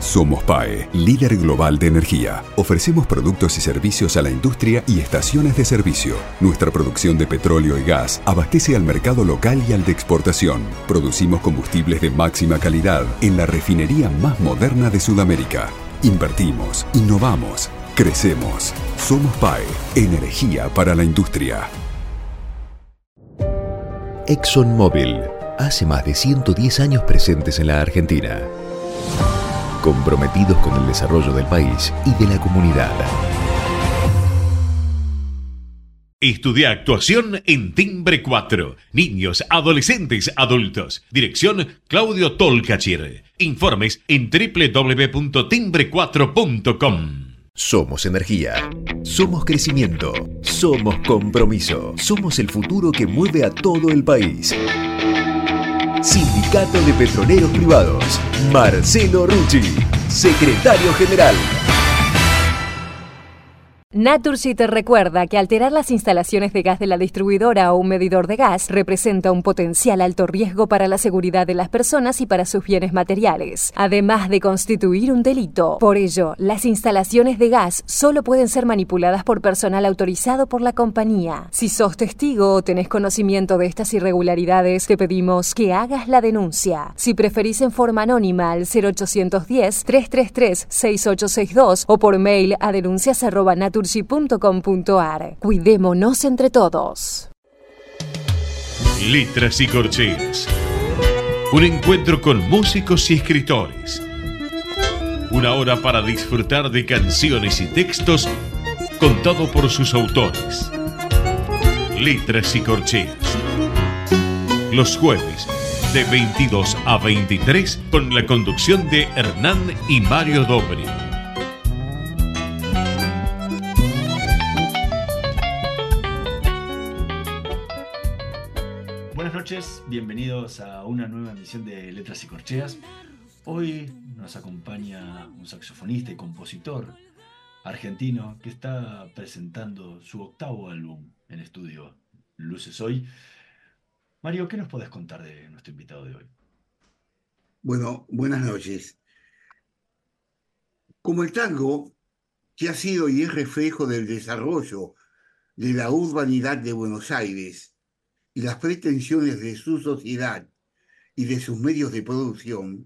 Somos PAE, líder global de energía. Ofrecemos productos y servicios a la industria y estaciones de servicio. Nuestra producción de petróleo y gas abastece al mercado local y al de exportación. Producimos combustibles de máxima calidad en la refinería más moderna de Sudamérica. Invertimos, innovamos, crecemos. Somos PAE, energía para la industria. ExxonMobil, hace más de 110 años presentes en la Argentina. Comprometidos con el desarrollo del país y de la comunidad. Estudia actuación en Timbre 4. Niños, adolescentes, adultos. Dirección Claudio Tolcachir. Informes en www.timbre4.com. Somos energía. Somos crecimiento. Somos compromiso. Somos el futuro que mueve a todo el país. Sindicato de Petroleros Privados. Marcelo Rucci, secretario general. Naturgy te recuerda que alterar las instalaciones de gas de la distribuidora o un medidor de gas representa un potencial alto riesgo para la seguridad de las personas y para sus bienes materiales, además de constituir un delito. Por ello, las instalaciones de gas solo pueden ser manipuladas por personal autorizado por la compañía. Si sos testigo o tenés conocimiento de estas irregularidades, te pedimos que hagas la denuncia. Si preferís en forma anónima al 0810-333-6862 o por mail a denuncias@naturgy.com.ar. Cuidémonos entre todos. Letras y corcheas. Un encuentro con músicos y escritores. Una hora para disfrutar de canciones y textos contado por sus autores. Letras y corcheas. Los jueves de 22 a 23 con la conducción de Hernán y Mario Dobri. Buenas noches, bienvenidos a una nueva emisión de Letras y Corcheas. Hoy nos acompaña un saxofonista y compositor argentino que está presentando su octavo álbum en estudio, Luces Hoy. Mario, ¿qué nos podés contar de nuestro invitado de hoy? Bueno, buenas noches. Como el tango, que ha sido y es reflejo del desarrollo de la urbanidad de Buenos Aires y las pretensiones de su sociedad y de sus medios de producción,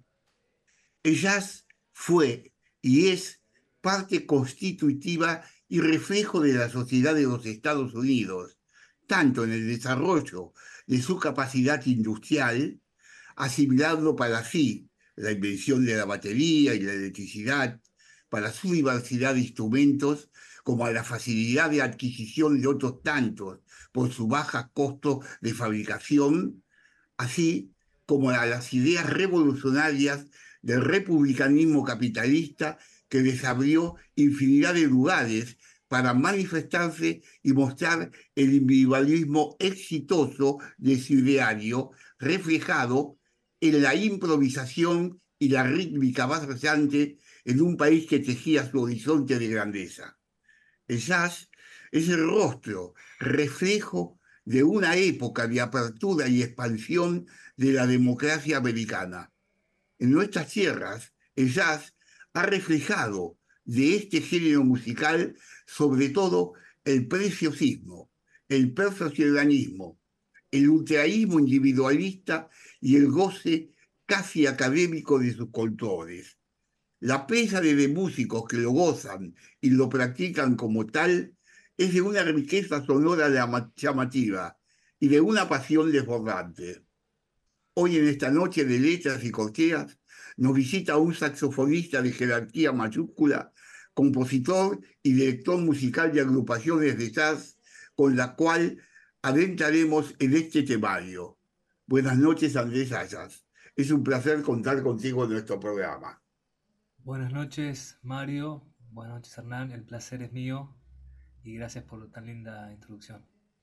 el jazz fue y es parte constitutiva y reflejo de la sociedad de los Estados Unidos, tanto en el desarrollo de su capacidad industrial, asimilando para sí la invención de la batería y la electricidad, para su diversidad de instrumentos, como a la facilidad de adquisición de otros tantos por su baja costo de fabricación, así como a las ideas revolucionarias del republicanismo capitalista que les abrió infinidad de lugares para manifestarse y mostrar el individualismo exitoso de su ideario, reflejado en la improvisación y la rítmica rasante en un país que tejía su horizonte de grandeza. El jazz es el rostro, reflejo de una época de apertura y expansión de la democracia americana. En nuestras tierras, el jazz ha reflejado de este género musical sobre todo el preciosismo, el perfeccionismo, el ultraísmo individualista y el goce casi académico de sus autores. La pieza de músicos que lo gozan y lo practican como tal es de una riqueza sonora llamativa y de una pasión desbordante. Hoy en esta noche de letras y corcheas nos visita un saxofonista de jerarquía mayúscula, compositor y director musical de agrupaciones de jazz, con la cual adentraremos en este temario. Buenas noches, Andrés Ayas. Es un placer contar contigo en nuestro programa. Buenas noches, Mario. Buenas noches, Hernán. El placer es mío y gracias por tan linda introducción.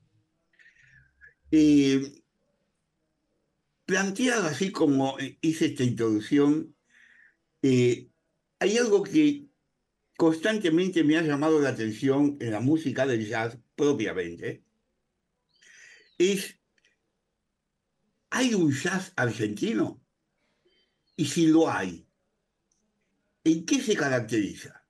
Planteado así como hice esta introducción, hay algo que constantemente me ha llamado la atención en la música del jazz propiamente. ¿Hay un jazz argentino? Y si lo hay, ¿En qué se caracteriza?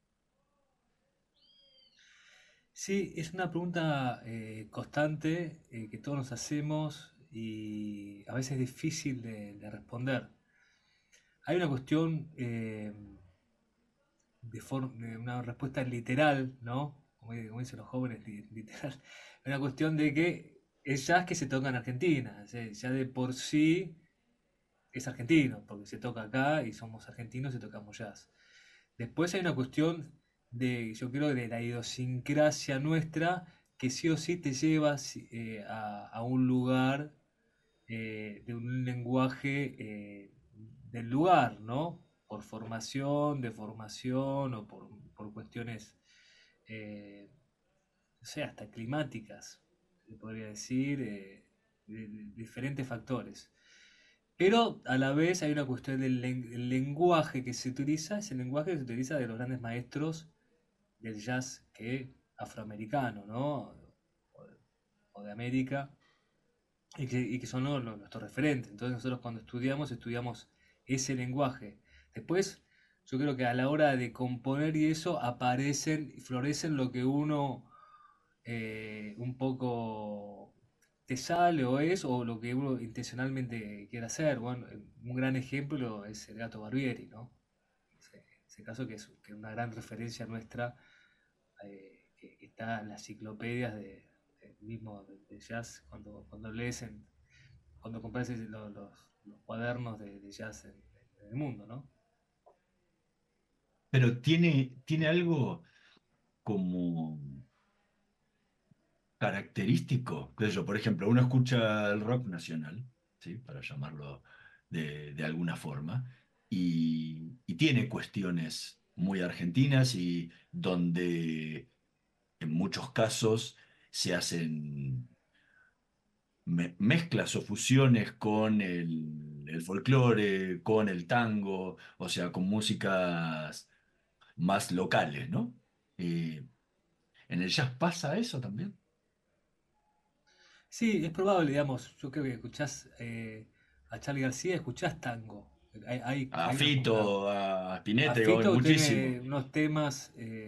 Sí, es una pregunta constante que todos nos hacemos y a veces es difícil de responder. Hay una cuestión de una respuesta literal, ¿no? Como dicen los jóvenes, literal. Una cuestión de que es jazz que se toca en Argentina. O sea, ya de por sí es argentino, porque se toca acá y somos argentinos y tocamos jazz. Después hay una cuestión yo creo, de la idiosincrasia nuestra, que sí o sí te lleva a un lugar de un lenguaje del lugar, ¿no? Por formación, de formación o por cuestiones, no sé, hasta climáticas, se podría decir, de diferentes factores. Pero a la vez hay una cuestión el lenguaje que se utiliza, es el lenguaje que se utiliza de los grandes maestros del jazz afroamericano, ¿no? O de América, y que son nuestros referentes. Entonces nosotros cuando estudiamos ese lenguaje. Después, yo creo que a la hora de componer y eso aparecen y florecen lo que uno un poco te sale o lo que uno intencionalmente quiere hacer. Bueno, un gran ejemplo es el Gato Barbieri, ¿no? Ese caso que es una gran referencia nuestra, que está en las enciclopedias mismo de jazz, cuando lees, cuando compras los cuadernos de jazz en el mundo, ¿no? Pero tiene algo como característico, qué sé yo, por ejemplo, uno escucha el rock nacional, ¿sí? Para llamarlo de alguna forma, y tiene cuestiones muy argentinas y donde en muchos casos se hacen mezclas o fusiones con el folclore, con el tango, o sea, con músicas más locales, ¿no? ¿En el jazz pasa eso también? Sí, es probable, digamos, yo creo que escuchás a Charly García, escuchás tango. A Hay Fito, a a Spinetta, digo, Fito muchísimo. tiene unos temas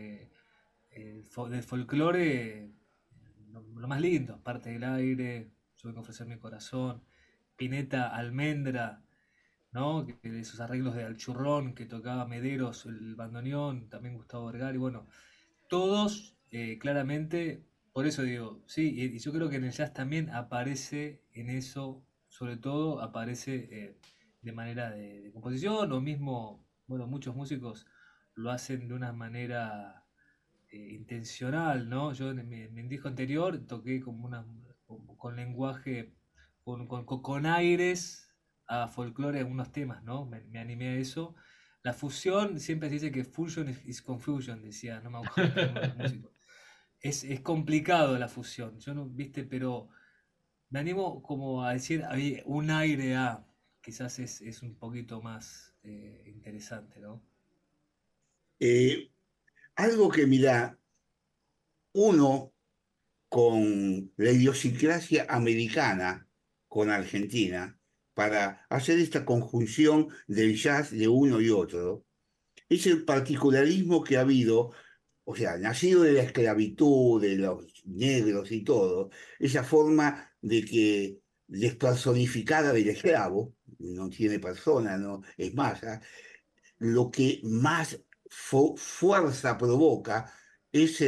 del folclore, lo más lindo, Parte del Aire, Yo vengo a ofrecer mi corazón, Spinetta, Almendra, ¿no? De esos arreglos de Alchurrón que tocaba Mederos, el bandoneón, también Gustavo Vergara, y bueno, todos claramente, por eso digo, sí, y yo creo que en el jazz también aparece en eso, sobre todo aparece de manera de composición, o mismo, bueno, muchos músicos lo hacen de una manera intencional, ¿no? Yo en mi disco anterior toqué como con lenguaje, con aires a folclore algunos temas, ¿no? Me animé a eso. La fusión, siempre se dice que fusion is confusion, decía, no me acuerdo uno de los músicos. Es complicado la fusión, yo no, viste, pero me animo como a decir, hay un aire a, quizás es un poquito más interesante, ¿no? Eh, Algo que, mira, uno con la idiosincrasia americana, con Argentina, para hacer esta conjunción del jazz de uno y otro, es el particularismo que ha habido, o sea, nacido de la esclavitud, de los negros y todo, esa forma de que despersonificada del esclavo, no tiene persona, no es masa, lo que más fuerza provoca es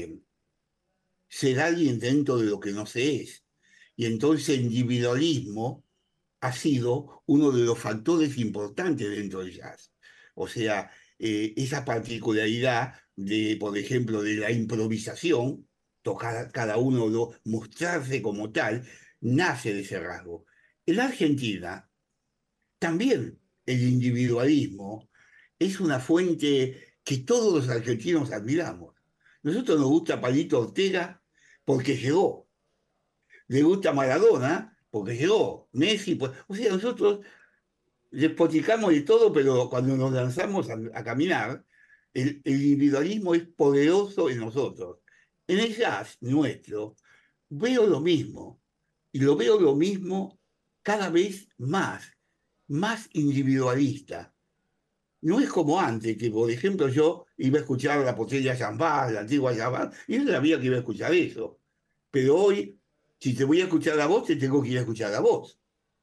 ser alguien dentro de lo que no se es. Y entonces el individualismo ha sido uno de los factores importantes dentro del jazz. O sea, esa particularidad de, por ejemplo, de la improvisación, tocar cada uno, mostrarse como tal, nace de ese rasgo. En la Argentina, también el individualismo es una fuente que todos los argentinos admiramos. Nosotros nos gusta Palito Ortega porque llegó, le gusta Maradona porque llegó, Messi, pues, o sea, nosotros despoticamos de todo, pero cuando nos lanzamos a caminar, el individualismo es poderoso en nosotros. En el jazz nuestro veo lo mismo, y lo veo lo mismo cada vez más individualista. No es como antes, que por ejemplo yo iba a escuchar la Porteña Zambada, la antigua Zambada, y yo sabía que iba a escuchar eso. Pero hoy, si te voy a escuchar a vos, te tengo que ir a escuchar a vos.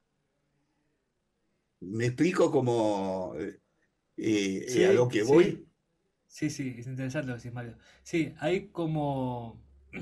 Me explico como a lo Sí, que voy. sí, sí, sí, es interesante lo que decís, Mario. Sí, hay como...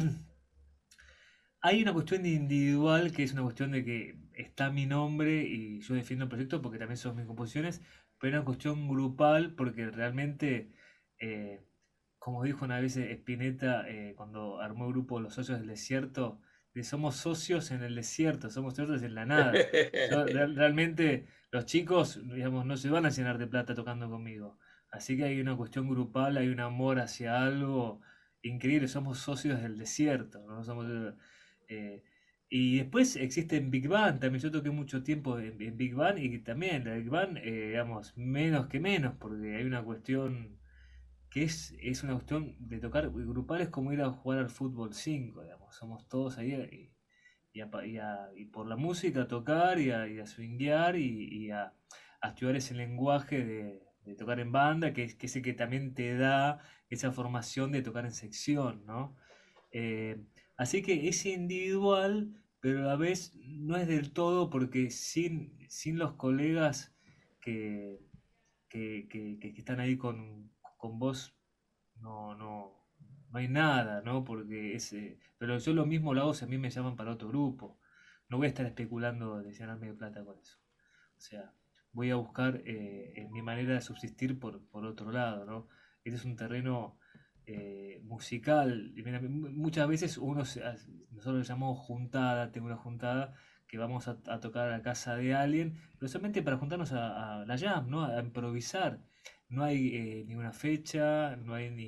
Hay una cuestión individual que es una cuestión de que está mi nombre y yo defiendo el proyecto porque también son mis composiciones, pero hay una cuestión grupal porque realmente, eh, como dijo una vez Spinetta cuando armó el grupo Los Socios del Desierto, de somos socios en el desierto, somos socios en la nada. Realmente los chicos, digamos, no se van a llenar de plata tocando conmigo. Así que hay una cuestión grupal, hay un amor hacia algo increíble, somos socios del desierto, ¿no? Eh, y después existen Big Band, también yo toqué mucho tiempo en Big Band y también la Big Band, digamos, menos que menos, porque hay una cuestión que es una cuestión de tocar grupal, es como ir a jugar al fútbol 5 digamos, somos todos ahí y por la música tocar y a swinguear a estudiar ese lenguaje de tocar en banda, que es el que también te da esa formación de tocar en sección, ¿no? Eh, Así que es individual, pero a la vez no es del todo porque sin los colegas que, que están ahí con vos, no, no, no hay nada, ¿no? Porque pero yo lo mismo lo hago si a mí me llaman para otro grupo. No voy a estar especulando de llenarme de plata con eso. O sea, voy a buscar en mi manera de subsistir por otro lado, ¿no? Este es un terreno musical. Y mira, muchas veces nosotros le llamamos juntada, tengo una juntada que vamos a tocar a la casa de alguien, pero solamente para juntarnos a la jam, ¿no? A improvisar. No hay ni una fecha, no hay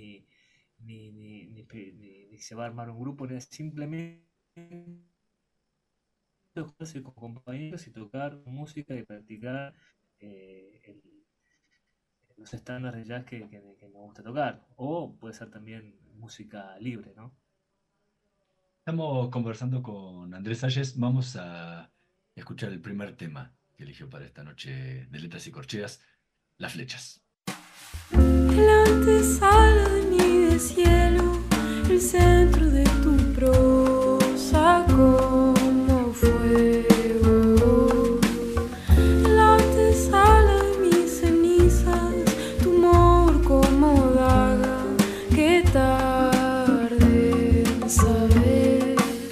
ni se va a armar un grupo, simplemente juntarse con compañeros y tocar música y practicar los estándares de jazz que me gusta tocar. O puede ser también música libre, ¿no? Estamos conversando con Andrés Salles. Vamos a escuchar el primer tema que eligió para esta noche de Letras y Corcheas, Las Flechas. El antesala de mi deshielo, el centro de tu prosa como fuego. La antesala de mis cenizas, tu humor como daga que tarde en saber.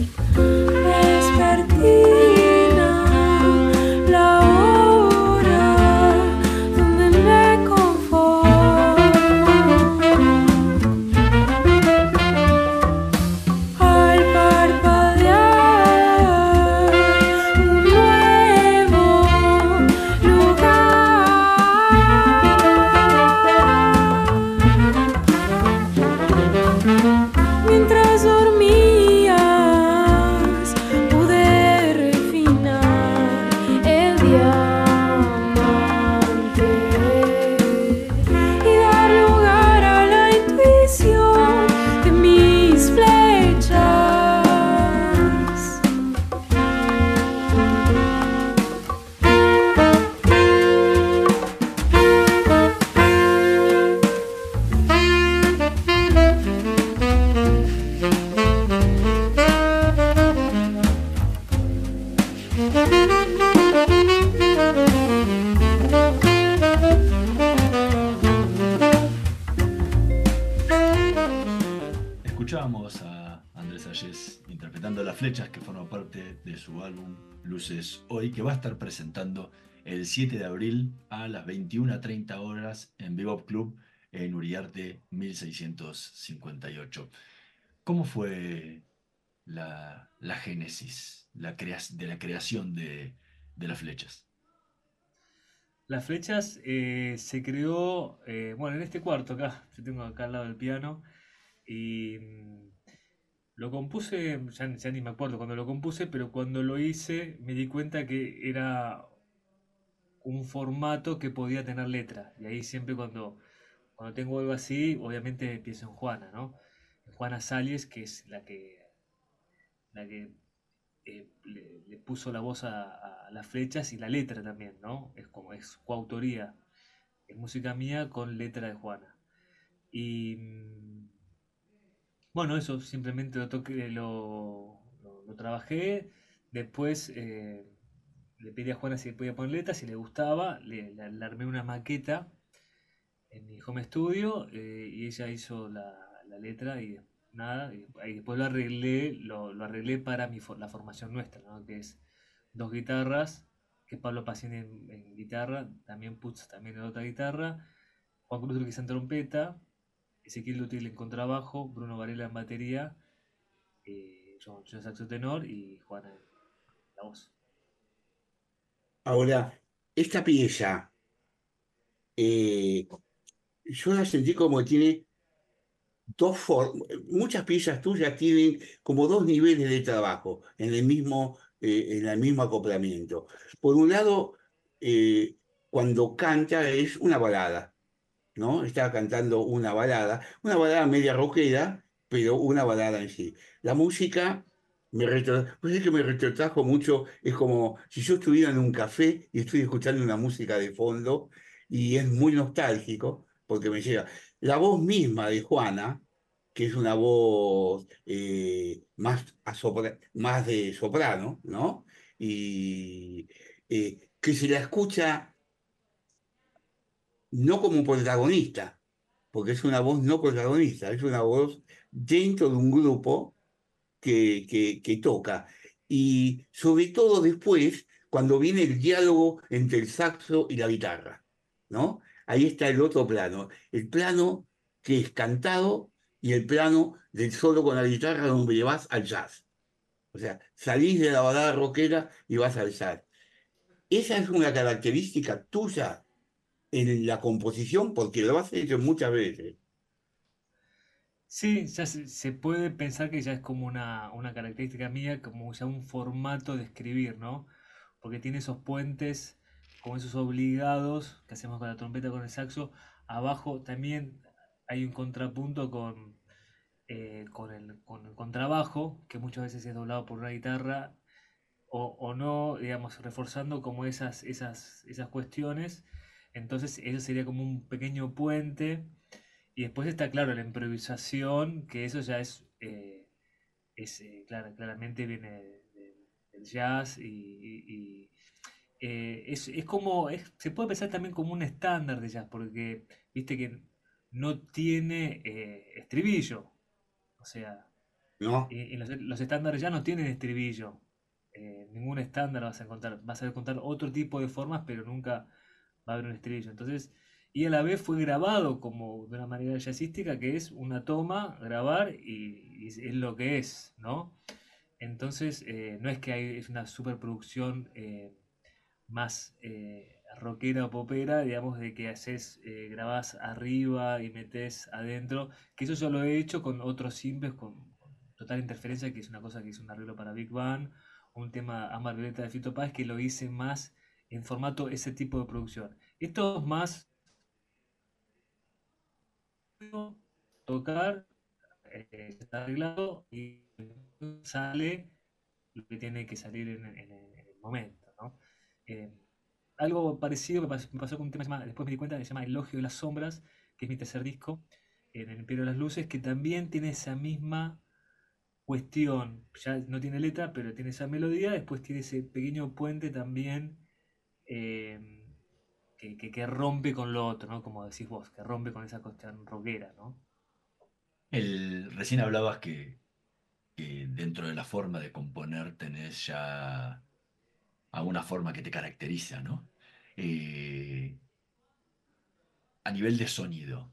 Despertina la hora donde me conformo. Al parpadear un nuevo lugar. Mientras dormías pude refinar el diamante y dar lugar a la intuición de mis flechas. Escuchábamos a Andrés Salles interpretando Las Flechas, que forma parte de su álbum Luces Hoy, que va a estar presentando el 7 de abril a las 21:30 horas en Bebop Club en Uriarte 1658. ¿Cómo fue la génesis de la creación de Las Flechas? Las flechas se creó, bueno, en este cuarto acá, yo tengo acá al lado del piano, y lo compuse, ya ni me acuerdo cuando lo compuse, pero cuando lo hice me di cuenta que era un formato que podía tener letra. Y ahí siempre cuando tengo algo así, obviamente pienso en Juana, ¿no? En Juana Salles, que es la que le puso la voz a las flechas y la letra también, ¿no? Es como es coautoría. es música mía con letra de Juana. Y bueno, eso simplemente lo toqué, lo trabajé. Después le pedí a Juana si podía poner letras, si le gustaba, le armé una maqueta en mi home studio y ella hizo la letra y nada, y después lo arreglé para la formación nuestra, ¿no? Que es dos guitarras, que es Pablo Pacini en guitarra, también Putz también en otra guitarra, Juan Cruz Urquiza en trompeta, Ezequiel Dutil en contrabajo, Bruno Varela en batería, yo en saxo tenor y Juana en la voz. Ahora, esta pieza, eh, yo la sentí como tiene dos formas. Muchas piezas tuyas tienen como dos niveles de trabajo en el mismo acoplamiento. Por un lado, cuando canta es una balada, ¿no? Estaba cantando una balada media rockera, pero una balada en sí. La música pues es que me retrotrajo mucho, es como si yo estuviera en un café y estoy escuchando una música de fondo y es muy nostálgico porque me llega. La voz misma de Juana, que es una voz más de soprano, ¿no? Y que se la escucha no como protagonista, porque es una voz no protagonista, es una voz dentro de un grupo que toca. Y sobre todo después, cuando viene el diálogo entre el saxo y la guitarra, ¿no? Ahí está el otro plano, el plano que es cantado y el plano del solo con la guitarra donde le vas al jazz. O sea, salís de la balada rockera y vas al jazz. Esa es una característica tuya en la composición porque lo has hecho muchas veces. Sí, ya se puede pensar que ya es como una característica mía, como ya un formato de escribir, ¿no? Porque tiene esos puentes, como esos obligados que hacemos con la trompeta, con el saxo. Abajo también hay un contrapunto con el contrabajo, que muchas veces es doblado por una guitarra, o no, digamos, reforzando como esas cuestiones. Entonces, eso sería como un pequeño puente. Y después está, claro, la improvisación, que eso ya claramente viene del jazz es como, se puede pensar también como un estándar de jazz, porque viste que no tiene estribillo. O sea, ¿No? y los estándares ya no tienen estribillo. Ningún estándar vas a encontrar otro tipo de formas, pero nunca va a haber un estribillo. Entonces, y a la vez fue grabado como de una manera jazzística, que es una toma, grabar y es lo que es, ¿no? Entonces, no es que es una superproducción más rockera o popera, digamos, de que haces, grabás arriba y metes adentro, que eso yo lo he hecho con otros simples, con Total Interferencia, que es una cosa que hice un arreglo para Big Bang, un tema Ámbar Violeta de Fito Páez, que lo hice más en formato ese tipo de producción. Esto es más tocar, está arreglado y sale lo que tiene que salir en el momento, ¿no? Eh, Algo parecido me pasó con un tema que después me di cuenta que se llama Elogio de las Sombras, que es mi tercer disco, en el Imperio de las Luces, que también tiene esa misma cuestión. Ya no tiene letra, pero tiene esa melodía, después tiene ese pequeño puente también eh, que rompe con lo otro, ¿no? Como decís vos, que rompe con esa cuestión rockera, ¿no? Recién hablabas que dentro de la forma de componer tenés ya alguna forma que te caracteriza, ¿no? Eh, a nivel de sonido,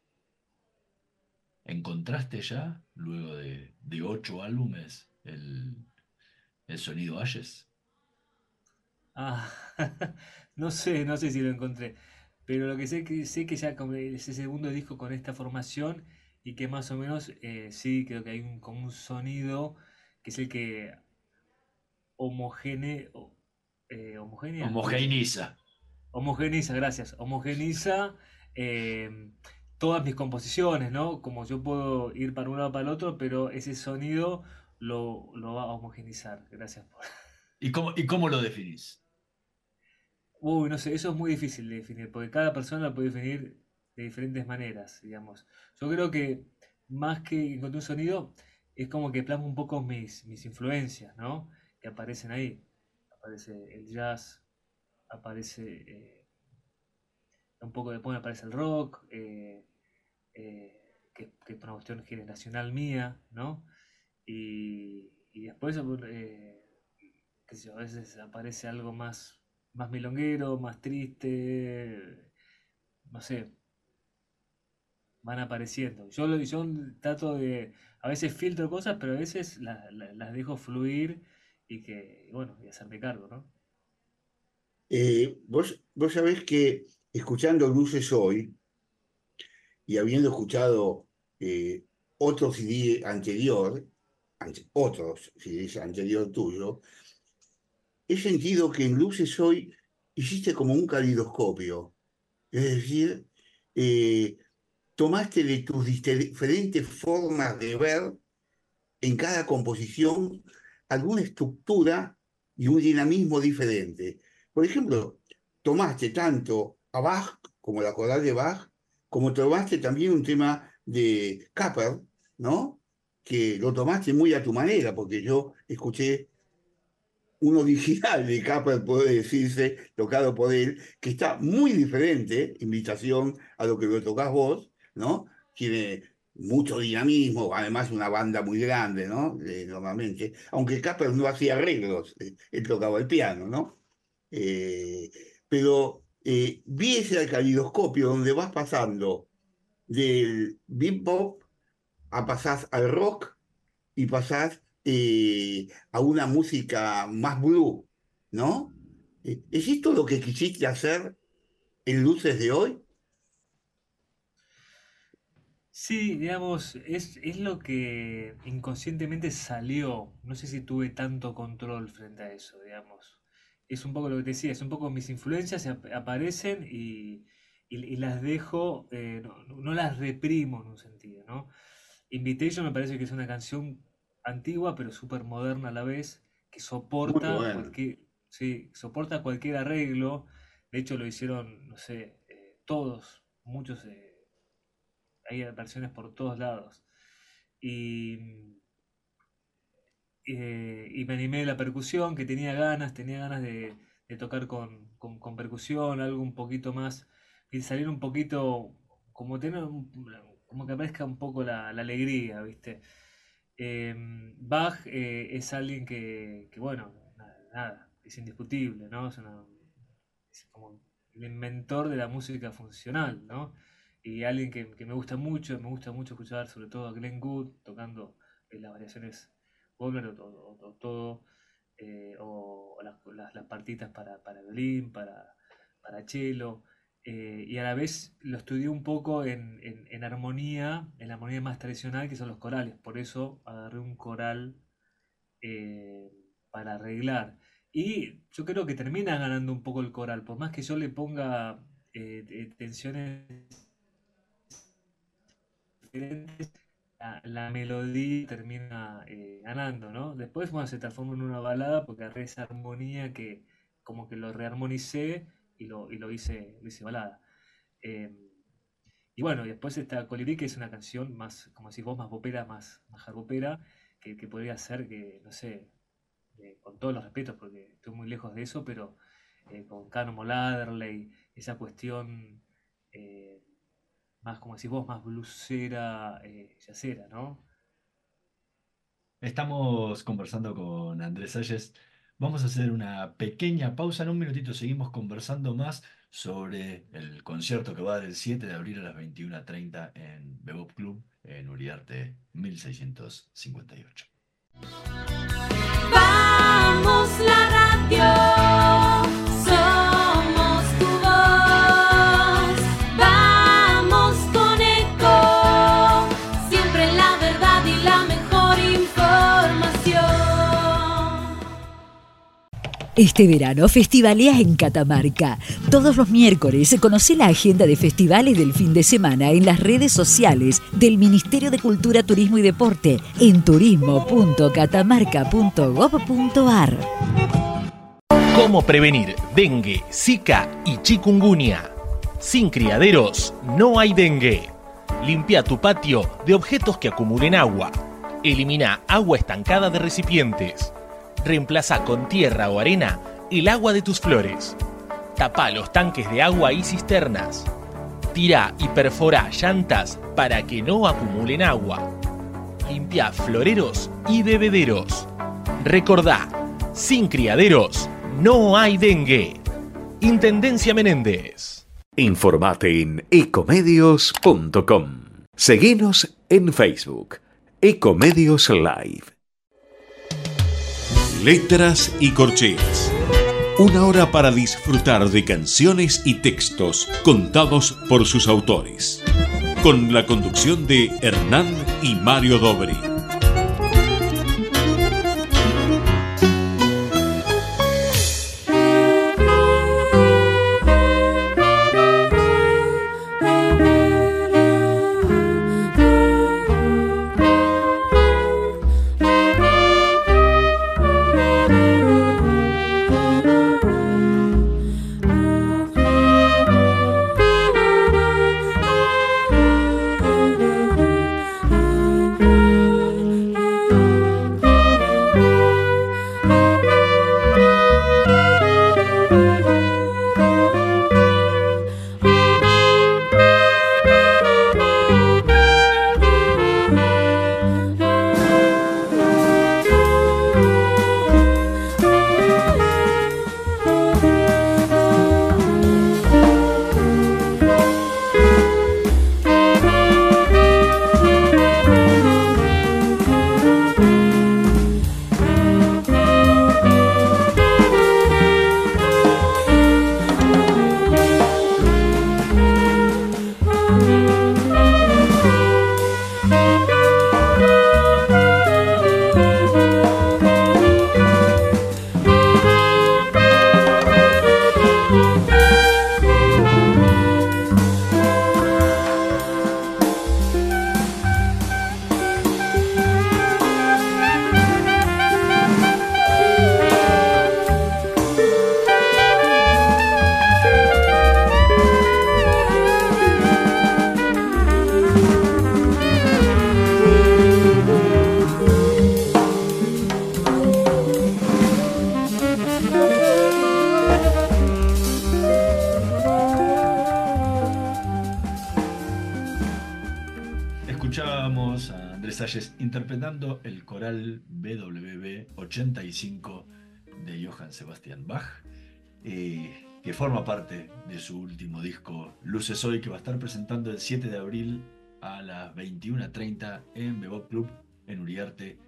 ¿encontraste ya, luego de 8 álbumes, el sonido Ashes? Ah, no sé si lo encontré, pero lo que sé que ya como ese segundo disco con esta formación y que más o menos sí creo que hay como un sonido que es el que homogene, homogénea, Homogeneiza. homogeniza, gracias, homogeniza eh, todas mis composiciones, ¿no? Como yo puedo ir para un lado para el otro, pero ese sonido lo va a homogenizar. Gracias por... ¿Y cómo lo definís? Uy, no sé, eso es muy difícil de definir, porque cada persona lo puede definir de diferentes maneras, digamos. Yo creo que más que encontrar un sonido, es como que plasmo un poco mis influencias, ¿no? Que aparecen ahí. Aparece el jazz, aparece un poco después aparece el rock, que es una cuestión generacional mía, ¿no? Y después, qué sé yo, a veces aparece algo más milonguero, más triste, no sé, van apareciendo. Yo trato de, a veces filtro cosas, pero a veces las dejo fluir y hacerme cargo, ¿no? Vos sabés que escuchando Luces Hoy y habiendo escuchado otro CD anterior, otros CDs anterior tuyo, he sentido que en Luces Hoy hiciste como un calidoscopio. Es decir, tomaste de tus diferentes formas de ver en cada composición alguna estructura y un dinamismo diferente. Por ejemplo, tomaste tanto a Bach como la coral de Bach, como tomaste también un tema de Capper, ¿no? Que lo tomaste muy a tu manera, porque yo escuché un original de Capper, puede decirse, tocado por él, que está muy diferente, invitación a lo que lo tocás vos, ¿no? Tiene mucho dinamismo, además una banda muy grande, ¿no? Normalmente, aunque Capper no hacía arreglos, él tocaba el piano, ¿no? Eh, pero vi ese calidoscopio donde vas pasando del bebop a pasar al rock y pasás a una música más blue, ¿no? ¿Es esto lo que quisiste hacer en Luces de Hoy? Sí, digamos, es lo que inconscientemente salió. No sé si tuve tanto control frente a eso, digamos. Es un poco lo que te decía, es un poco mis influencias aparecen y las dejo, no las reprimo en un sentido, ¿no? Invitation me parece que es una canción antigua pero súper moderna a la vez, que Muy soporta bueno. cualquier, sí, soporta cualquier arreglo. De hecho lo hicieron, no sé, todos, muchos. Hay versiones por todos lados. Y, y me animé a la percusión, que tenía ganas de tocar con percusión, algo un poquito más, y salir un poquito, como como que aparezca un poco la alegría, ¿viste? Bach es alguien bueno, nada, es indiscutible, ¿no? Es como el inventor de la música funcional, ¿no? Y alguien que me gusta mucho escuchar, sobre todo a Glenn Gould tocando las variaciones Wagner o todo, o las partitas para violín, para cello, y a la vez lo estudié un poco en armonía, en la armonía más tradicional que son los corales, por eso agarré un coral eh, para arreglar. Y yo creo que termina ganando un poco el coral, por más que yo le ponga tensiones diferentes, la melodía termina ganando, ¿no? Después, bueno, se transforma en una balada porque agarré esa armonía que como que lo rearmonicé lo hice balada. Eh, y bueno, y después está Colibrí, que es una canción más, como decís vos, más popera, más hardbopera, que podría ser que, no sé, con todos los respetos, porque estoy muy lejos de eso, pero con Cannonball Adderley, esa cuestión eh, más, como decís vos, más blusera, jazzera, ¿no? Estamos conversando con Andrés Salles. Vamos a hacer una pequeña pausa. En un minutito seguimos conversando más sobre el concierto que va del 7 de abril a las 21:30 en Bebop Club en Uriarte 1658. Vamos la radio, somos tu voz. Vamos con eco, siempre la verdad y la mejor información. Este verano festivaleas en Catamarca. Todos los miércoles conoce la agenda de festivales del fin de semana en las redes sociales del Ministerio de Cultura, Turismo y Deporte en turismo.catamarca.gov.ar. ¿Cómo prevenir dengue, zika y chikungunya? Sin criaderos no hay dengue. Limpia tu patio de objetos que acumulen agua. Elimina agua estancada de recipientes. Reemplaza con tierra o arena el agua de tus flores. Tapa los tanques de agua y cisternas. Tira y perfora llantas para que no acumulen agua. Limpia floreros y bebederos. Recordá, sin criaderos no hay dengue. Intendencia Menéndez. Informate en ecomedios.com. Seguinos en Facebook. Ecomedios Live. Letras y corcheas. Una hora para disfrutar de canciones y textos contados por sus autores. Con la conducción de Hernán y Mario Dobri. Escuchábamos a Andrés Salles interpretando el coral BWV 85 de Johann Sebastian Bach, que forma parte de su último disco Luces Hoy, que va a estar presentando el 7 de abril a las 21:30 en Bebop Club en Uriarte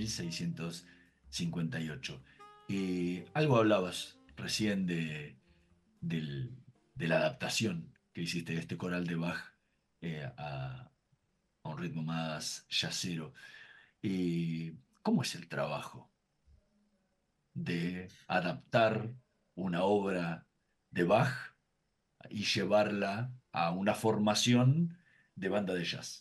1658. Algo hablabas recién de la adaptación que hiciste de este coral de Bach a un ritmo más jazzero. ¿Cómo es el trabajo de adaptar una obra de Bach y llevarla a una formación de banda de jazz?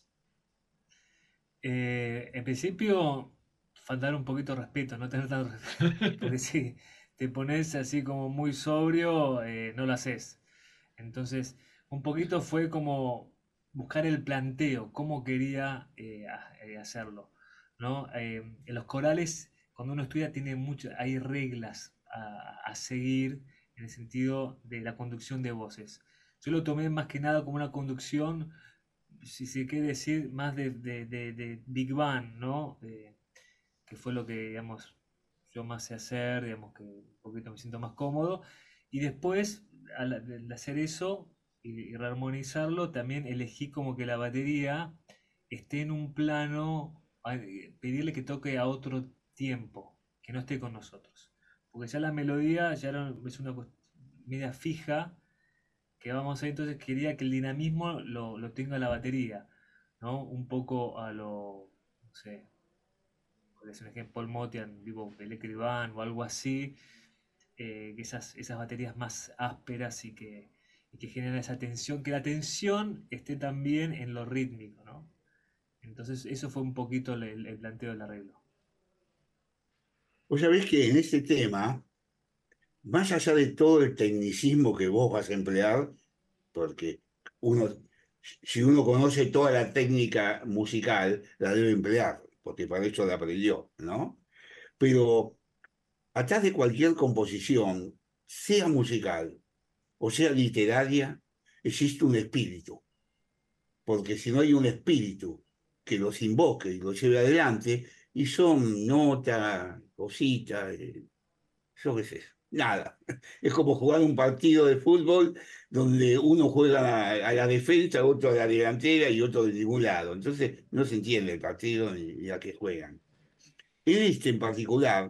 En principio, faltar un poquito de respeto, no tener tanto respeto. Porque si te pones así como muy sobrio, no lo haces. Entonces, un poquito fue como buscar el planteo, cómo quería hacerlo, ¿no? En los corales, cuando uno estudia, hay reglas a seguir en el sentido de la conducción de voces. Yo lo tomé más que nada como una conducción, si se quiere decir, más de Big Band, ¿no? Que fue lo que, digamos, yo más sé hacer, digamos, que un poquito me siento más cómodo. Y después, al hacer eso y rearmonizarlo, también elegí como que la batería esté en un plano, pedirle que toque a otro tiempo, que no esté con nosotros. Porque ya la melodía ya es una media fija que vamos a, entonces quería que el dinamismo lo tenga la batería, ¿no? Un poco a lo, no sé, por ejemplo, Paul Motian, digo, Electric Band o algo así, que esas baterías más ásperas y que generan esa tensión, que la tensión esté también en lo rítmico, ¿no? Entonces eso fue un poquito el planteo del arreglo. Vos sabés que en este tema más allá de todo el tecnicismo que vos vas a emplear, porque uno, si uno conoce toda la técnica musical, la debe emplear, porque para eso la aprendió, ¿no? Pero atrás de cualquier composición, sea musical o sea literaria, existe un espíritu, porque si no hay un espíritu que los invoque y los lleve adelante, y son notas, cositas, yo qué sé, nada. Es como jugar un partido de fútbol donde uno juega a la defensa, otro a la delantera y otro de ningún lado. Entonces no se entiende el partido ni a qué juegan. En este en particular,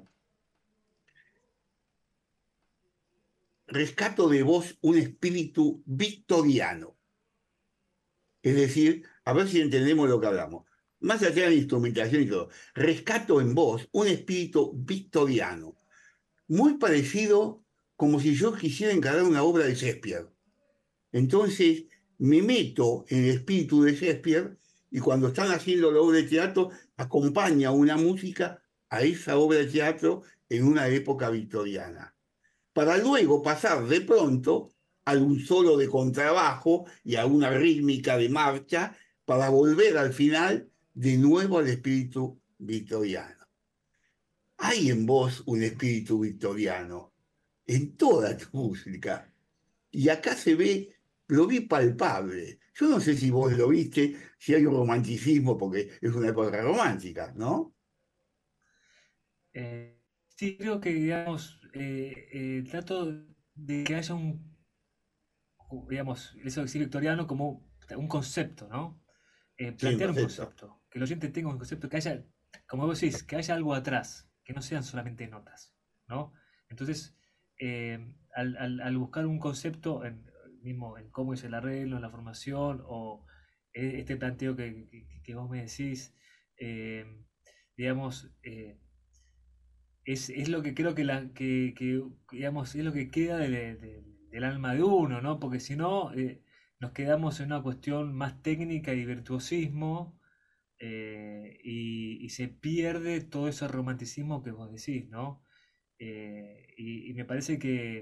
rescato de vos un espíritu victoriano. Es decir, a ver si entendemos lo que hablamos. Más allá de la instrumentación y todo, rescato en vos un espíritu victoriano, muy parecido como si yo quisiera encargar una obra de Shakespeare. Entonces me meto en el espíritu de Shakespeare y cuando están haciendo la obra de teatro, acompaña una música a esa obra de teatro en una época victoriana, para luego pasar de pronto a un solo de contrabajo y a una rítmica de marcha, para volver al final de nuevo al espíritu victoriano. Hay en vos un espíritu victoriano, en toda tu música. Y acá se ve, lo vi palpable. Yo no sé si vos lo viste, si hay un romanticismo, porque es una época romántica, ¿no? Sí, creo que, digamos, trato de que haya digamos, eso de decir victoriano como un concepto, ¿no? Sí, Plantear un perfecto. concepto, que el oyente tenga un concepto, que haya, como vos decís, que haya algo atrás, que no sean solamente notas, ¿no? Entonces, al buscar un concepto, mismo en cómo es el arreglo, en la formación, o este planteo que vos me decís, eh, digamos, es lo que creo digamos, es lo que queda del alma de uno, ¿no? Porque si no, nos quedamos en una cuestión más técnica y virtuosismo, y se pierde todo ese romanticismo que vos decís, ¿no? Y me parece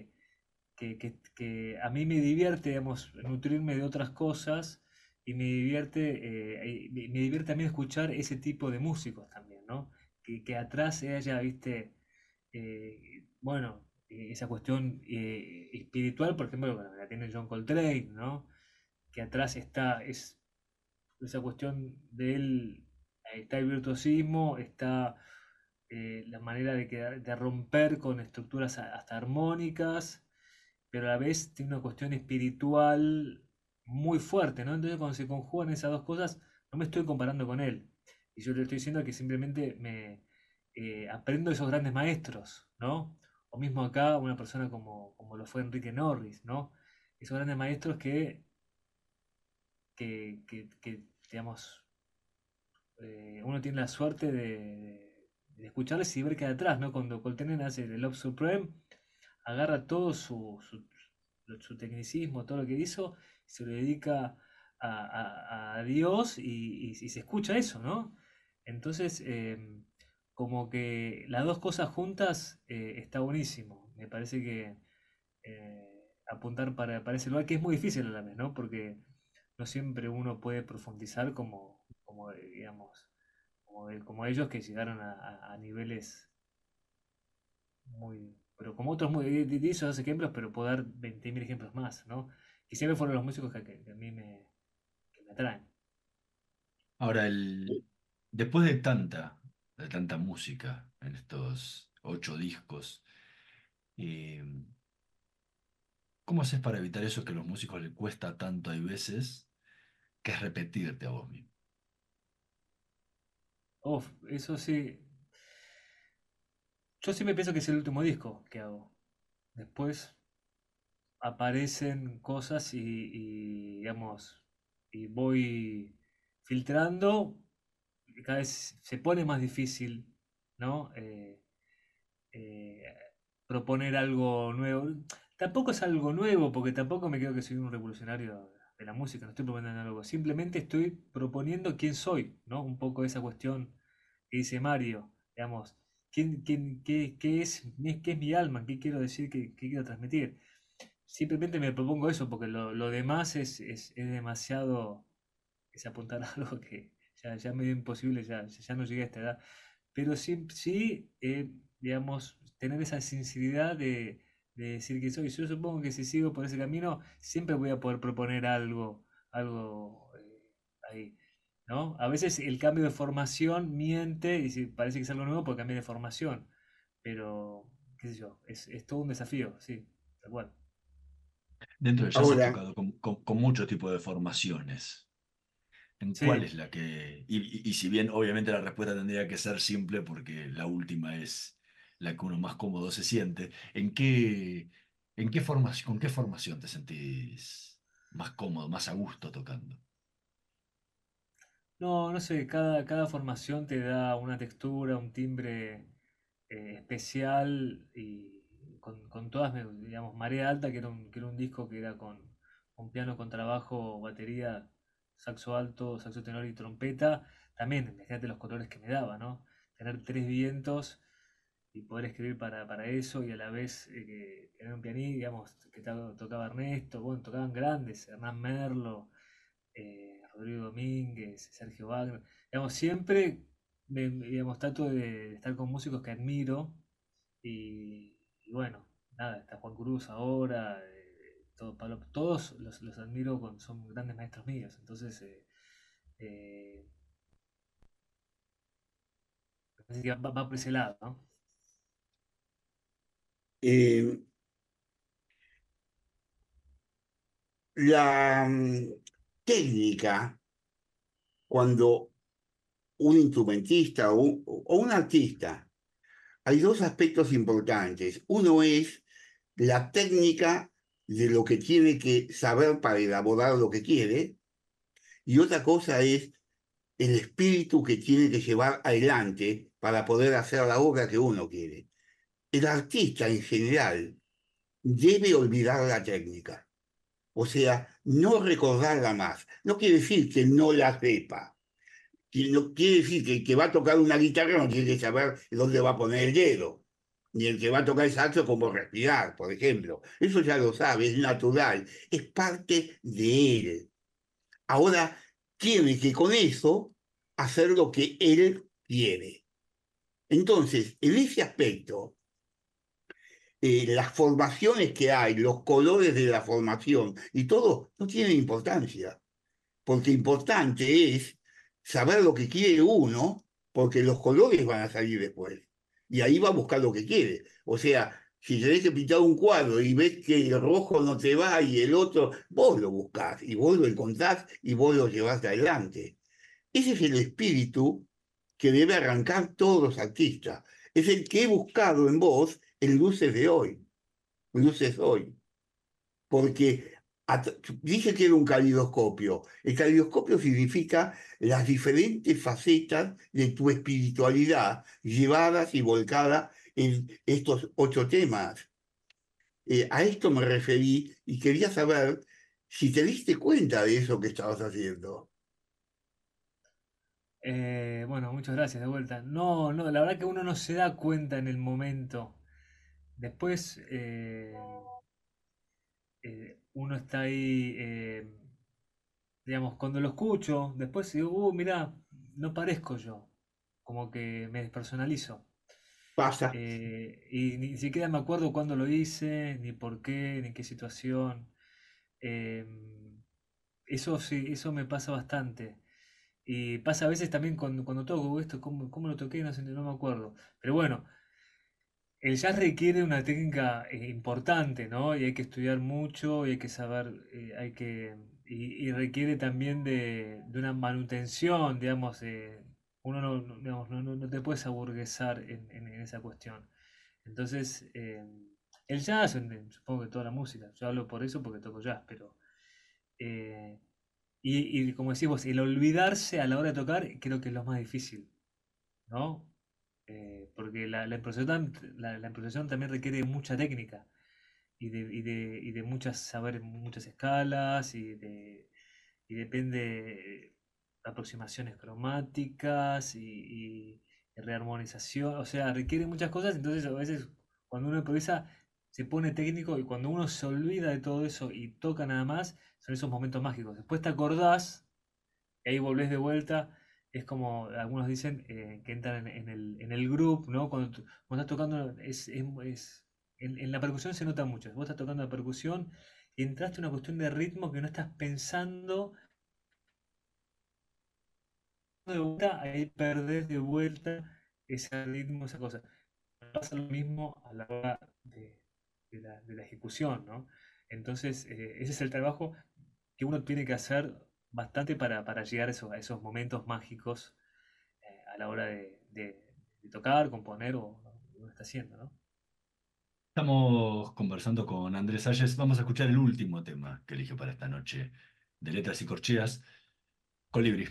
que a mí me divierte, digamos, nutrirme de otras cosas y me divierte también escuchar ese tipo de músicos también, ¿no? Que atrás haya, viste, bueno, esa cuestión espiritual, por ejemplo, bueno, la tiene John Coltrane, ¿no? Que atrás es esa cuestión de él, está el virtuosismo, está la manera de romper con estructuras hasta armónicas, pero a la vez tiene una cuestión espiritual muy fuerte, ¿no? Entonces cuando se conjugan esas dos cosas, no me estoy comparando con él. Y yo le estoy diciendo que simplemente aprendo de esos grandes maestros, ¿no? O mismo acá una persona como lo fue Enrique Norris, ¿no? Esos grandes maestros digamos, uno tiene la suerte de escucharles y ver qué hay atrás, ¿no? Cuando Coltrane hace el Love Supreme, agarra todo su tecnicismo, todo lo que hizo, se lo dedica a Dios y se escucha eso, ¿no? Entonces, como que las dos cosas juntas está buenísimo. Me parece que apuntar para ese lugar, que es muy difícil a la vez, ¿no? Porque no siempre uno puede profundizar como digamos, como ellos que llegaron a niveles muy, pero como otros muy, di esos ejemplos, pero puedo dar 20.000 ejemplos más, ¿no? Que siempre fueron los músicos que a mí que me atraen. Ahora, después de tanta música en estos 8 discos, eh, ¿cómo haces para evitar eso que a los músicos les cuesta tanto hay veces, que es repetirte a vos mismo? Uf, eso sí, yo siempre pienso que es el último disco que hago. Después aparecen cosas digamos, y voy filtrando, y cada vez se pone más difícil, ¿no? Eh, proponer algo nuevo. Tampoco es algo nuevo, porque tampoco me creo que soy un revolucionario de la música, no estoy proponiendo algo. Simplemente estoy proponiendo quién soy, ¿no? Un poco esa cuestión que dice Mario, digamos, qué es mi alma, qué quiero decir, qué quiero transmitir. Simplemente me propongo eso, porque lo demás es demasiado, es apuntar a algo que ya me dio imposible, ya no llegué a esta edad. Pero sí, sí digamos, tener esa sinceridad de decir que soy. Yo supongo que si sigo por ese camino, siempre voy a poder proponer algo ahí, ¿no? A veces el cambio de formación miente y parece que es algo nuevo porque cambié de formación, pero, qué sé yo, es todo un desafío, sí, tal cual. Dentro del jazz has Ahora, tocado con muchos tipos de formaciones. ¿En cuál Sí. es la que...? Y si bien obviamente la respuesta tendría que ser simple porque la última es la que uno más cómodo se siente, en qué formación, con qué formación te sentís más cómodo, más a gusto tocando? No, no sé, cada formación te da una textura, un timbre especial y con todas, digamos, Marea Alta, que era un disco que era con un piano, con trabajo, batería, saxo alto, saxo tenor y trompeta. También, imagínate los colores que me daba, ¿no? Tener tres vientos y poder escribir para eso y a la vez tener un pianista, digamos, que tocaba Ernesto, bueno, tocaban grandes, Hernán Merlo, Rodrigo Domínguez, Sergio Wagner. Digamos, siempre digamos, trato de estar con músicos que admiro y bueno, nada, está Juan Cruz ahora, todos los admiro, son grandes maestros míos. Entonces, eh, me parece que va por ese lado, ¿no? eh, la técnica, cuando un instrumentista o un artista, hay dos aspectos importantes. Uno es la técnica de lo que tiene que saber para elaborar lo que quiere, y otra cosa es el espíritu que tiene que llevar adelante para poder hacer la obra que uno quiere. El artista en general debe olvidar la técnica, o sea, no recordarla más. No quiere decir que no la sepa. No quiere decir que el que va a tocar una guitarra no tiene que saber dónde va a poner el dedo, ni el que va a tocar el saxo cómo respirar, por ejemplo. Eso ya lo sabe, es natural, es parte de él. Ahora tiene que con eso hacer lo que él quiere. Entonces, en ese aspecto, las formaciones que hay, los colores de la formación y todo no tienen importancia, porque importante es saber lo que quiere uno, porque los colores van a salir después. Y ahí va a buscar lo que quiere. O sea, si tenés que pintar un cuadro y ves que el rojo no te va y el otro, vos lo buscás y vos lo encontrás y vos lo llevás adelante. Ese es el espíritu que debe arrancar todos los artistas. Es el que he buscado en vos en Luces de hoy, Luces hoy. Porque dije que era un calidoscopio. El calidoscopio significa las diferentes facetas de tu espiritualidad llevadas y volcadas en estos 8 temas. A esto me referí y quería saber si te diste cuenta de eso que estabas haciendo. Bueno, muchas gracias de vuelta. No, no, la verdad que uno no se da cuenta en el momento. Después, uno está ahí, digamos, cuando lo escucho, después digo, mirá, no parezco yo, como que me despersonalizo. Pasa. Y ni siquiera me acuerdo cuándo lo hice, ni por qué, ni en qué situación. Eh, eso sí, eso me pasa bastante. Y pasa a veces también cuando toco esto, ¿cómo lo toqué? No me acuerdo. Pero bueno, el jazz requiere una técnica importante, ¿no? Y hay que estudiar mucho, y hay que saber, y requiere también de una manutención, digamos, uno digamos, no te puedes aburguesar en esa cuestión. Entonces, el jazz, supongo que toda la música, yo hablo por eso porque toco jazz, pero eh, y como decís vos, el olvidarse a la hora de tocar creo que es lo más difícil, ¿no? Porque la improvisación, la improvisación también requiere mucha técnica y de saber muchas escalas y depende de aproximaciones cromáticas y rearmonización, o sea, requiere muchas cosas, entonces a veces cuando uno improvisa se pone técnico y cuando uno se olvida de todo eso y toca nada más, son esos momentos mágicos. Después te acordás y ahí volvés de vuelta. Es como algunos dicen que entran en el groove, ¿no? Cuando estás tocando, en la percusión se nota mucho. Vos estás tocando la percusión y entraste en una cuestión de ritmo que no estás pensando de vuelta, ahí perdés de vuelta ese ritmo, esa cosa. Pasa lo mismo a la hora de la ejecución, ¿no? Entonces, ese es el trabajo que uno tiene que hacer bastante para llegar a esos momentos mágicos a la hora de tocar, componer o lo que uno está haciendo, ¿no? Estamos conversando con Andrés Salles. Vamos a escuchar el último tema que eligió para esta noche de Letras y Corcheas, Colibrí.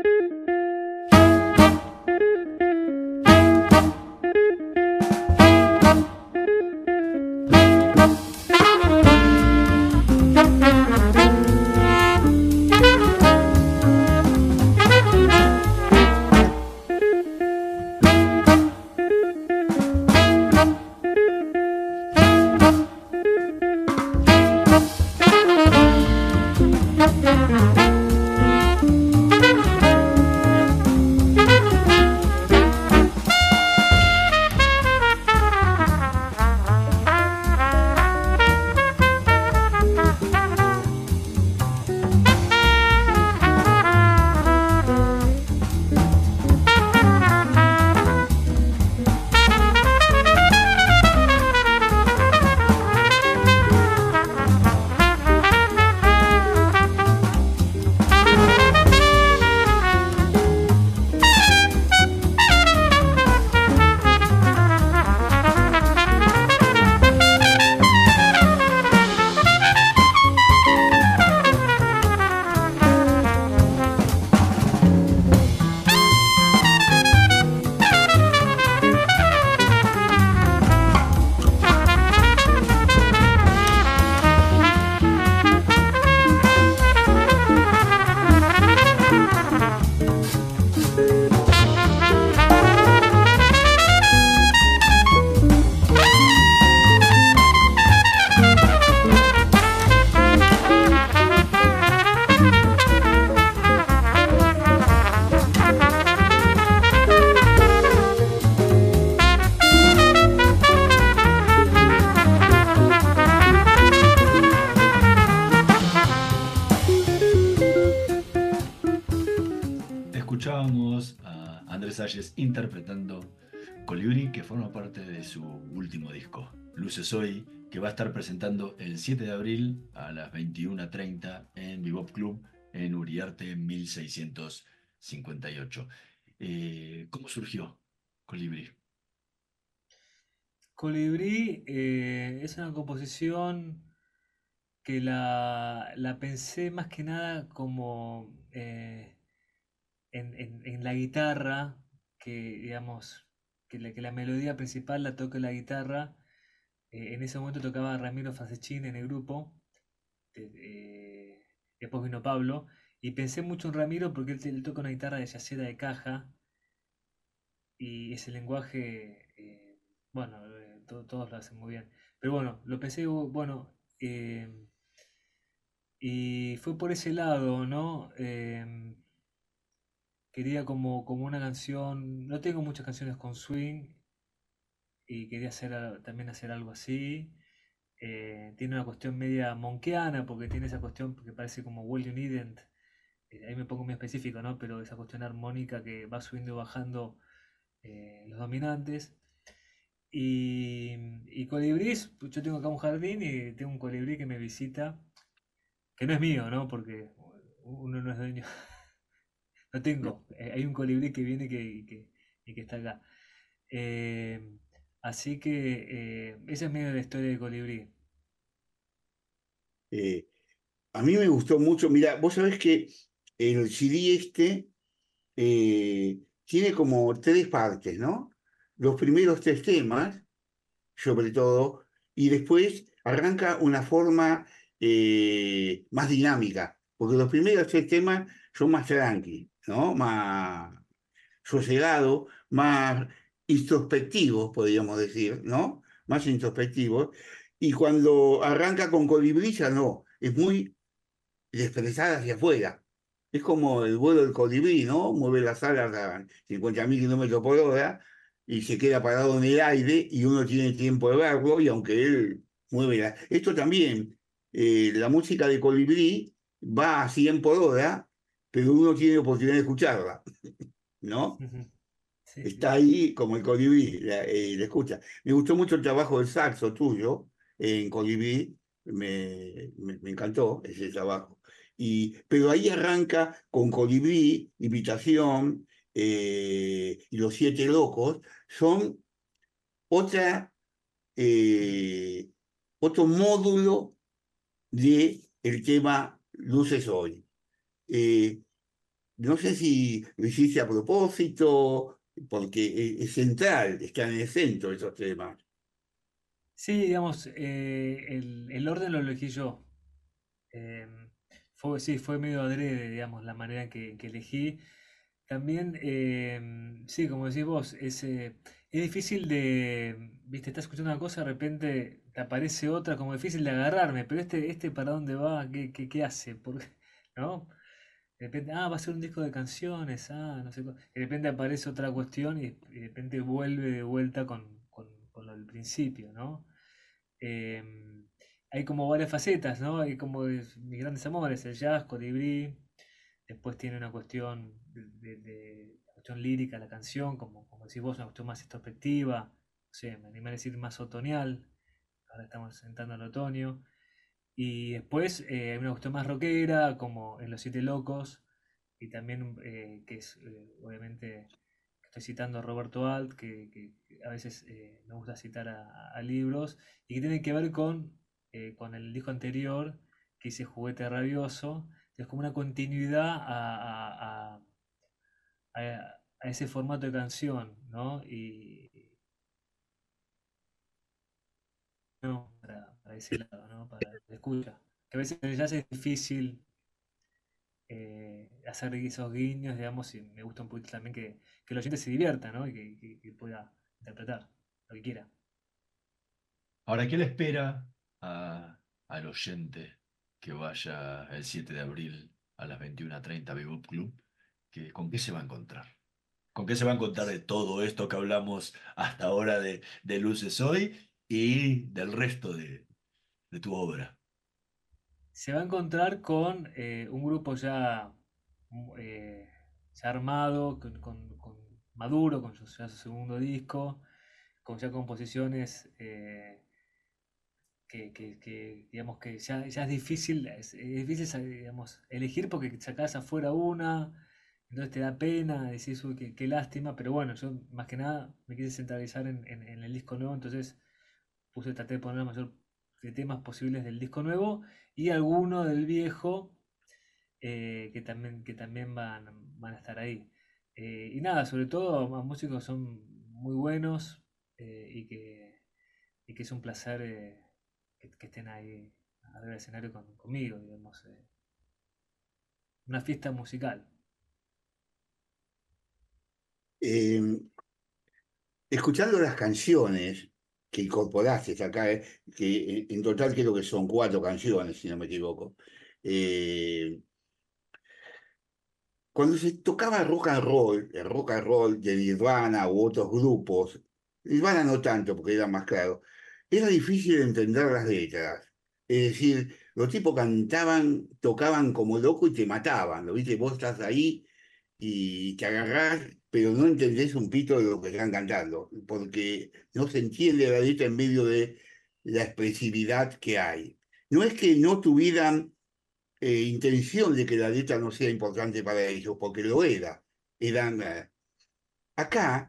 Escuchábamos a Andrés Salles interpretando Colibrí, que forma parte de su último disco, Luces Hoy, que va a estar presentando el 7 de abril a las 21:30 en Bebop Club en Uriarte 1658. ¿Cómo surgió Colibrí? Colibrí es una composición que la pensé más que nada como en la guitarra, que digamos, que la melodía principal la toque la guitarra. En ese momento tocaba Ramiro Fasechín en el grupo, después vino Pablo, y pensé mucho en Ramiro porque él toca una guitarra de yacera de caja, y ese lenguaje, bueno, todos lo hacen muy bien. Pero bueno, lo pensé, bueno, y fue por ese lado, ¿no? Quería como una canción, no tengo muchas canciones con swing, y quería también hacer algo así. Tiene una cuestión media monkeana, porque tiene esa cuestión que parece como Well You Needn't. Ahí me pongo muy específico, ¿no? Pero esa cuestión armónica que va subiendo y bajando los dominantes. Y colibrís, yo tengo acá un jardín y tengo un colibrí que me visita, que no es mío, ¿no? Porque uno no es dueño. No tengo, hay un colibrí que viene y que está acá. Así que esa es medio la historia de colibrí. A mí me gustó mucho. Mira, vos sabés que el CD tiene como tres partes, ¿no? Los primeros tres temas, sobre todo, y después arranca una forma más dinámica, porque los primeros tres temas son más tranqui, ¿no? sosegado, más introspectivos, podríamos decir, ¿no? Más introspectivos. Y cuando arranca con Colibrí ya no, es muy expresada hacia afuera. Es como el vuelo del colibrí, ¿no? Mueve las alas a 50.000 kilómetros por hora y se queda parado en el aire y uno tiene tiempo de verlo y aunque él mueve la... Esto también, la música de colibrí va a 100 por hora, pero uno tiene oportunidad de escucharla, ¿no? Ujú. Sí, sí. Está ahí como el colibrí, la escucha. Me gustó mucho el trabajo del saxo tuyo en colibrí, me encantó ese trabajo. Pero ahí arranca con colibrí, invitación y los siete locos, son otra, eh, otro módulo de el tema Luces Hoy. Eh, no sé si lo hiciste a propósito, porque es central, está en el centro de esos temas. Sí, digamos, el orden lo elegí yo. Eh, sí, fue medio adrede, digamos, la manera que elegí. También, sí, como decís vos, es difícil viste, estás escuchando una cosa, de repente te aparece otra, como difícil de agarrarme, pero este ¿para dónde va? ¿Qué hace? ¿No? De repente, va a ser un disco de canciones, no sé, de repente aparece otra cuestión y de repente vuelve de vuelta con lo del principio, ¿no? Em, Hay como varias facetas, ¿no? Hay como mis grandes amores, el jazz, Colibrí, después tiene una cuestión la cuestión lírica, la canción, como decís vos, una cuestión más introspectiva, no sé, me animé a decir más otoñal, ahora estamos entrando en otoño, y después hay una cuestión más rockera, como en Los Siete Locos, y también que es, obviamente, estoy citando a Roberto Alt, que a veces me gusta citar a libros, y que tiene que ver con el disco anterior, que hice Juguete Rabioso, que es como una continuidad a ese formato de canción, ¿no? No, para ese lado, ¿no? Para la escucha. Que a veces ya es difícil hacer esos guiños, digamos, y me gusta un poquito también que el oyente se divierta, ¿no? Y que pueda interpretar lo que quiera. Ahora, ¿qué le espera al oyente que vaya el 7 de abril a las 21:30 a Bebop Club? ¿Con qué se va a encontrar? ¿Con qué se va a encontrar de todo esto que hablamos hasta ahora de Luces Hoy y del resto de tu obra? Se va a encontrar con un grupo ya armado, con maduro, con ya su segundo disco, con ya composiciones digamos que ya es difícil, es difícil, digamos, elegir porque sacás afuera una, entonces te da pena, decís, uy, qué lástima, pero bueno, yo más que nada me quise centralizar en el disco nuevo, entonces traté de poner la mayor de temas posibles del disco nuevo y alguno del viejo que también van a estar ahí. Y nada, sobre todo los músicos son muy buenos y que es un placer que estén ahí arriba del escenario conmigo, digamos. Una fiesta musical. Eh, Escuchando las canciones que incorporaste acá, que en total creo que son 4 canciones, si no me equivoco. eh, Cuando se tocaba rock and roll, el rock and roll de Nirvana u otros grupos, Nirvana no tanto porque era más claro, era difícil entender las letras. Es decir, los tipos cantaban, tocaban como loco y te mataban, ¿lo viste? Vos estás ahí y te agarrás, pero no entendés un pito de lo que están cantando, porque no se entiende la letra en medio de la expresividad que hay. No es que no tuvieran intención de que la letra no sea importante para ellos, porque lo era. Eran, acá,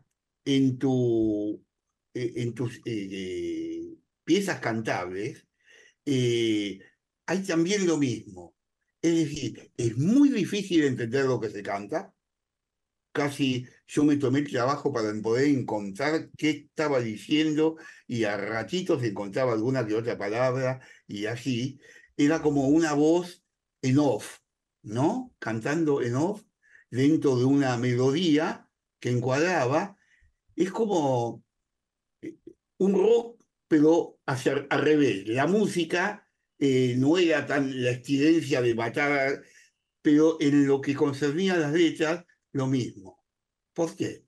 en tus piezas cantables, eh, hay también lo mismo. Es decir, es muy difícil entender lo que se canta. Casi yo me tomé el trabajo para poder encontrar qué estaba diciendo y a ratitos encontraba alguna que otra palabra y así. Era como una voz en off, ¿no? Cantando en off dentro de una melodía que encuadraba, es como un rock, pero al revés. La música no era tan la estridencia de matar, pero en lo que concernía a las letras, lo mismo. ¿Por qué?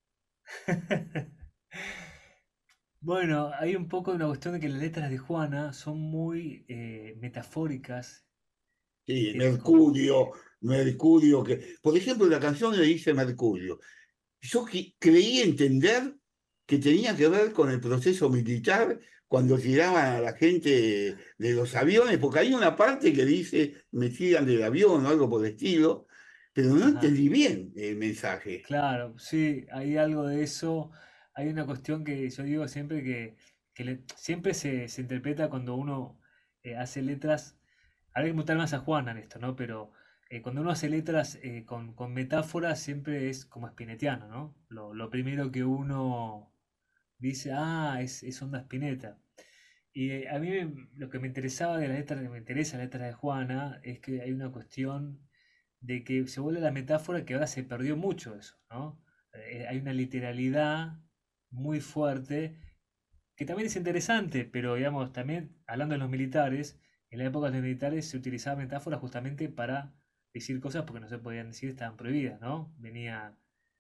Bueno, hay un poco de una cuestión de que las letras de Juana son muy metafóricas y Sí, tienen como Mercurio, Mercurio, que, por ejemplo, la canción le dice Mercurio. Yo creí entender que tenía que ver con el proceso militar cuando tiraban a la gente de los aviones, porque hay una parte que dice me tiran del avión o algo por el estilo, pero no Ajá. entendí bien el mensaje. Claro, sí, hay algo de eso. Hay una cuestión que yo digo siempre siempre se interpreta cuando uno hace letras. Ahora hay que preguntar más a Juana en esto, ¿no? Pero cuando uno hace letras con metáforas siempre es como spinetiano, ¿no? Lo primero que uno dice, es onda Spinetta. Y a mí lo que me interesaba de la letra, me interesa la letra de Juana, es que hay una cuestión de que se vuelve la metáfora que ahora se perdió mucho eso, ¿no? Hay una literalidad muy fuerte que también es interesante, pero digamos, también hablando de los militares, en la época de los militares se utilizaba metáforas justamente para decir cosas porque no se podían decir, estaban prohibidas, ¿no? Venía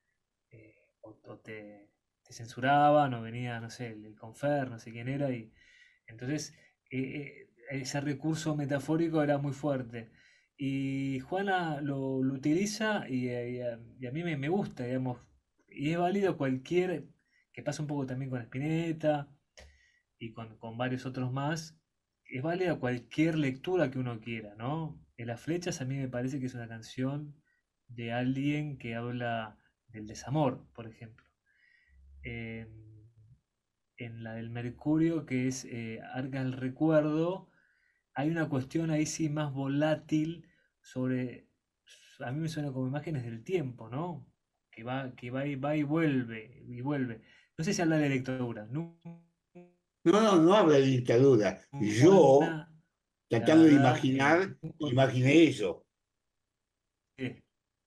o te censuraban o venía, no sé, el Confer, no sé quién era, y entonces ese recurso metafórico era muy fuerte. Y Juana lo utiliza y a mí me gusta, digamos, y es válido cualquier, que pasa un poco también con Spinetta y con varios otros más, es válida cualquier lectura que uno quiera, ¿no? En Las Flechas a mí me parece que es una canción de alguien que habla del desamor, por ejemplo. Eh, en la del Mercurio, que es Arca del Recuerdo, hay una cuestión ahí sí más volátil sobre, a mí me suena como imágenes del tiempo, ¿no? Que va y va y vuelve, y vuelve. No sé si habla de lectura, No, no, no habla de dictadura. Yo, Juana, la tratando de verdad, imaginar, imaginé eso. eh,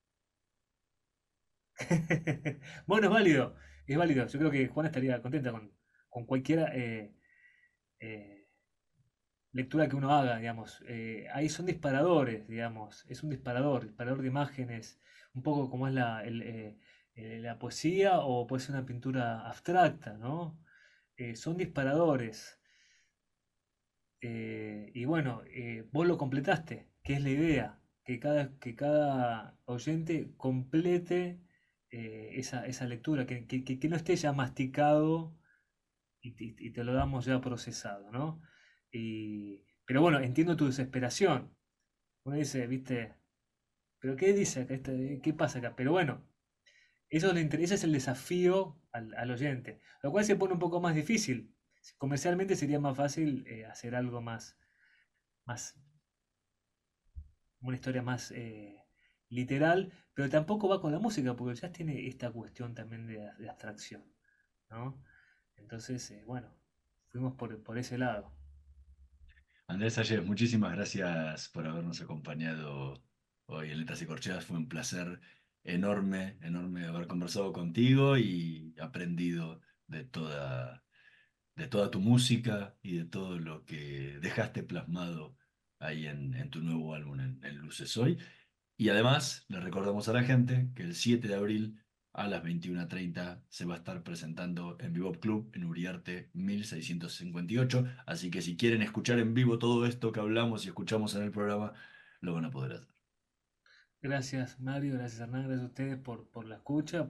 bueno, es válido, es válido. Yo creo que Juana estaría contenta con cualquier eh, lectura que uno haga, digamos. Ahí son disparadores, digamos. Es un disparador de imágenes, un poco como es la poesía o puede ser una pintura abstracta, ¿no? Son disparadores. Y bueno, vos lo completaste, que es la idea, que cada oyente complete esa lectura, que no esté ya masticado y te lo damos ya procesado, ¿no? Pero bueno, entiendo tu desesperación. Uno dice, viste, ¿pero qué dice acá? ¿Qué pasa acá? Pero bueno, ese es el desafío al oyente, lo cual se pone un poco más difícil. Comercialmente sería más fácil hacer algo más, una historia más literal, pero tampoco va con la música, porque el jazz tiene esta cuestión también de abstracción, ¿no? Entonces, bueno, fuimos por ese lado. Andrés Ayer, muchísimas gracias por habernos acompañado hoy en Letras y Corcheas. Fue un placer enorme, enorme haber conversado contigo y aprendido de toda tu música y de todo lo que dejaste plasmado ahí en tu nuevo álbum en Luces Hoy. Y además, le recordamos a la gente que el 7 de abril a las 21:30 se va a estar presentando en Vivo Club en Uriarte 1658. Así que si quieren escuchar en vivo todo esto que hablamos y escuchamos en el programa, lo van a poder hacer. Gracias Mario, gracias Hernán, gracias a ustedes por la escucha,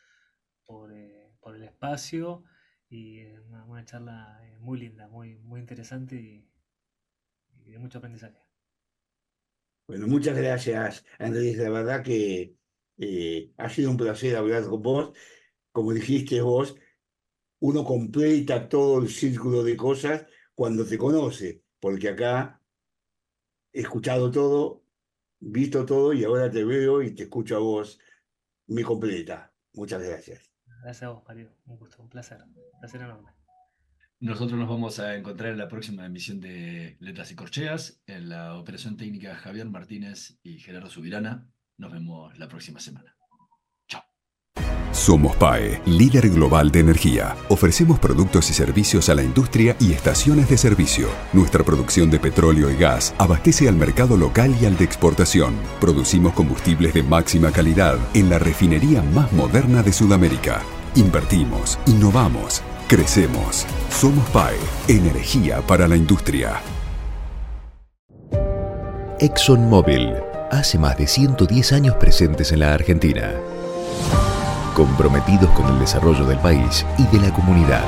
por el espacio y una charla muy linda, muy interesante y de mucho aprendizaje. Bueno, muchas gracias, Andrés. La verdad que ha sido un placer hablar con vos. Como dijiste vos, uno completa todo el círculo de cosas cuando te conoce, porque acá he escuchado todo, visto todo y ahora te veo y te escucho a vos. Me completa. Muchas gracias. Gracias a vos Mario, un gusto, un placer enorme. Nosotros nos vamos a encontrar en la próxima emisión de Letras y Corcheas, en la operación técnica Javier Martínez y Gerardo Subirana. Nos vemos la próxima semana. Chao. Somos PAE, líder global de energía. Ofrecemos productos y servicios a la industria y estaciones de servicio. Nuestra producción de petróleo y gas abastece al mercado local y al de exportación. Producimos combustibles de máxima calidad en la refinería más moderna de Sudamérica. Invertimos, innovamos, crecemos. Somos PAE, energía para la industria. ExxonMobil, hace más de 110 años presentes en la Argentina. Comprometidos con el desarrollo del país y de la comunidad.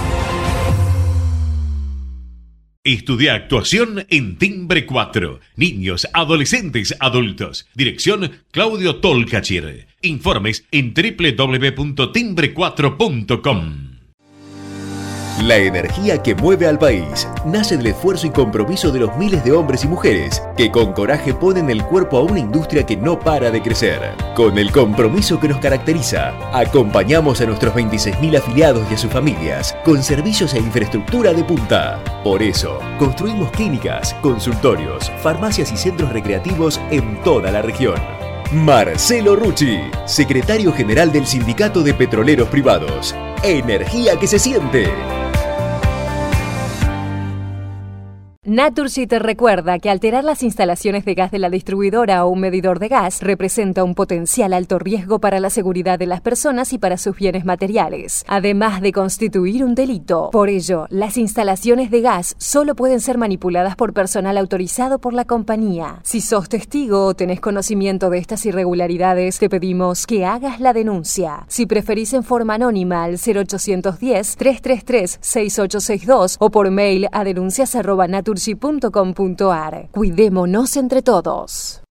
Estudia actuación en Timbre 4. Niños, adolescentes, adultos. Dirección Claudio Tolcachir. Informes en www.timbre4.com. La energía que mueve al país nace del esfuerzo y compromiso de los miles de hombres y mujeres que con coraje ponen el cuerpo a una industria que no para de crecer. Con el compromiso que nos caracteriza, acompañamos a nuestros 26.000 afiliados y a sus familias con servicios e infraestructura de punta. Por eso, construimos clínicas, consultorios, farmacias y centros recreativos en toda la región. Marcelo Rucci, secretario general del Sindicato de Petroleros Privados. Energía que se siente. Naturgy te recuerda que alterar las instalaciones de gas de la distribuidora o un medidor de gas representa un potencial alto riesgo para la seguridad de las personas y para sus bienes materiales, además de constituir un delito. Por ello, las instalaciones de gas solo pueden ser manipuladas por personal autorizado por la compañía. Si sos testigo o tenés conocimiento de estas irregularidades, te pedimos que hagas la denuncia. Si preferís en forma anónima al 0810-333-6862 o por mail a denuncias@naturgy.com.ar. Cuidémonos entre todos.